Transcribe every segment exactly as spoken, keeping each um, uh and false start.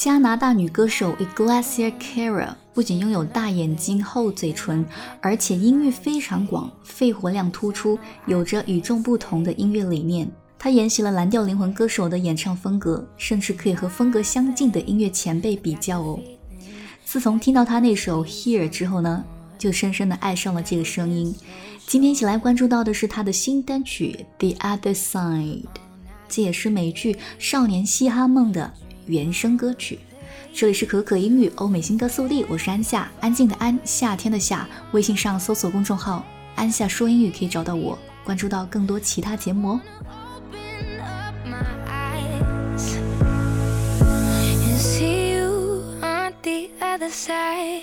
加拿大女歌手 Iglesia Cara 不仅拥有大眼睛、厚嘴唇，而且音域非常广，肺活量突出，有着与众不同的音乐理念。她沿袭了蓝调灵魂歌手的演唱风格，甚至可以和风格相近的音乐前辈比较哦。自从听到她那首 Here 之后呢，就深深地爱上了这个声音。今天一起来关注到的是她的新单曲 The Other Side， 这也是美剧《少年嘻哈梦》的原声歌曲。这里是可可英语欧美新歌速递，我是安夏，安静的安，夏天的夏。微信上搜索公众号安夏说英语可以找到我，关注到更多其他节目哦。 Other side.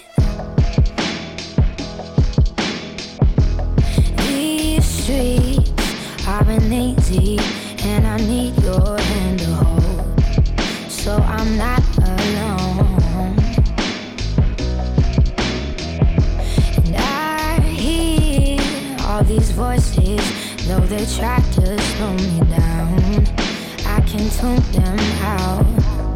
These streets aren't easy, and I need your hand to hold, so I'm not alone. And I hear all these voices, though they try to slow me down, I can tune them out.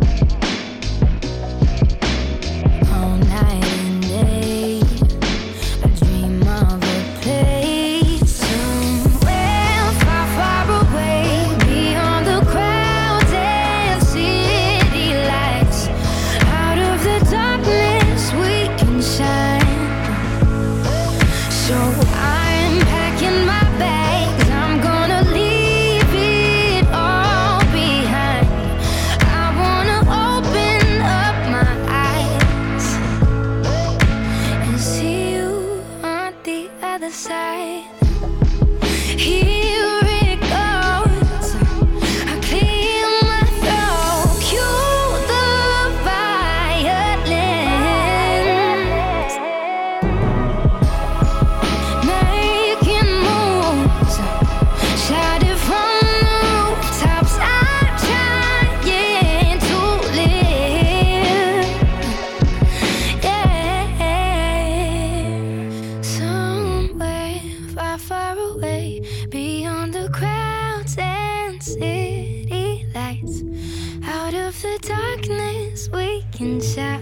Beyond the crowds and city lights, out of the darkness we can shine.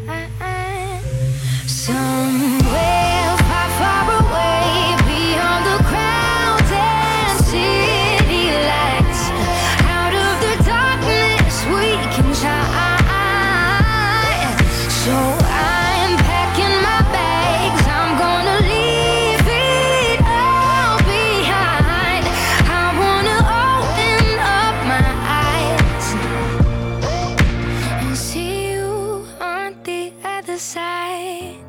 Somewhere far, far away, beyond the crowds and city lights, out of the darkness we can shine. So I'm packing my bags, I'm gonna leave it all behind. I wanna open up my eyes and see you on the other side.